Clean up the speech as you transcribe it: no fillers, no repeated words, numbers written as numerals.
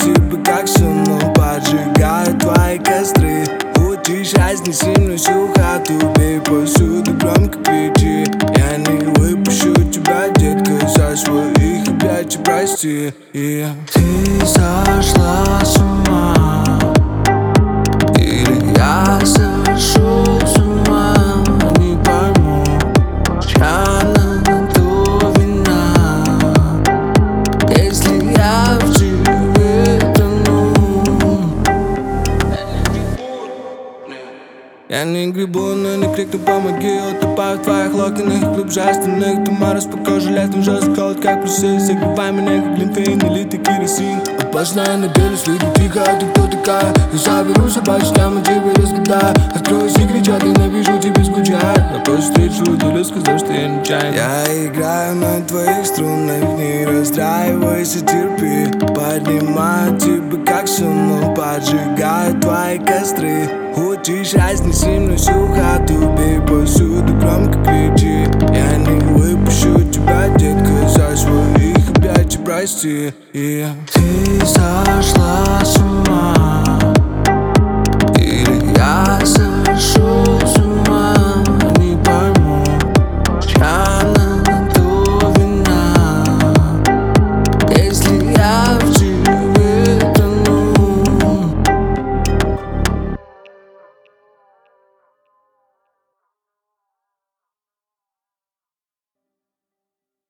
типа как сон, но поджигаю твои костры. Хочешь, разнеси мне всю хату, бей посуду, громко кричи. Я не выпущу тебя, детка, со своих объятий, прости. Ты сошла с ума, или я сошел с ума, не пойму, чья на то вина, если я в тебе тону. Я не грибу, но не крикну помоги. Утопаю в твоих локонах глубже остальных. Ты мороз по коже, летом жестко холод, как плюсы. Согревай меня, как глинтвейн или ты керосин. Опасная на деле, следи тихо, а ты кто такая? Я заберу собачьи ямы, тебе разгадаю. Откройся и кричат, я навижу, тебе скучаю. На той встречу удалю, сказав, что я нечаянно. Я играю на твоих струнах, не расстраивайся, терпи. Поднимаю тебя как сон, но поджигаю твои костры. Хочешь, разнеси мне всю хату, бей посуду, громко кричи. Я не выпущу тебя, детка, со своих объятий, прости. Ты сошла с ума, или я